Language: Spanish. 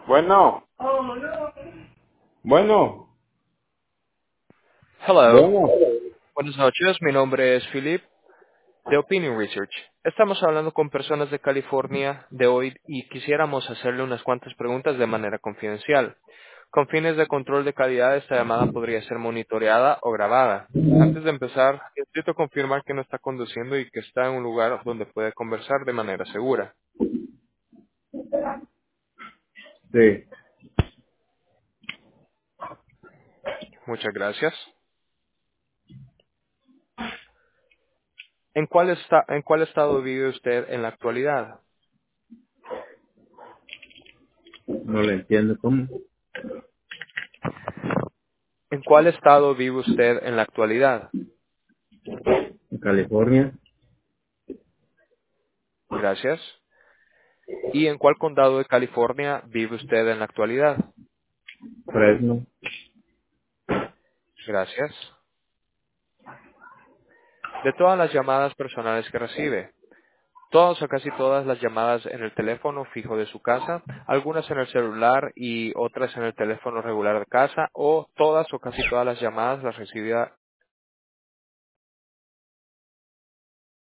Bueno, bueno, Hello, bueno. buenas noches, mi nombre es Philip de Opinion Research. Estamos hablando con personas de California de hoy y quisiéramos hacerle unas cuantas preguntas de manera confidencial. Con fines de control de calidad, esta llamada podría ser monitoreada o grabada. Antes de empezar, necesito confirmar que no está conduciendo y que está en un lugar donde puede conversar de manera segura. Sí, Muchas gracias. ¿En cuál estado vive usted en la actualidad? no le entiendo cómo. ¿En cuál estado vive usted en la actualidad? En California, Gracias. ¿Y en cuál condado de California vive usted en la actualidad? Fresno. Gracias. De todas las llamadas personales que recibe, todas o casi todas las llamadas en el teléfono fijo de su casa, algunas en el celular y otras en el teléfono regular de casa, o todas o casi todas las llamadas las recibe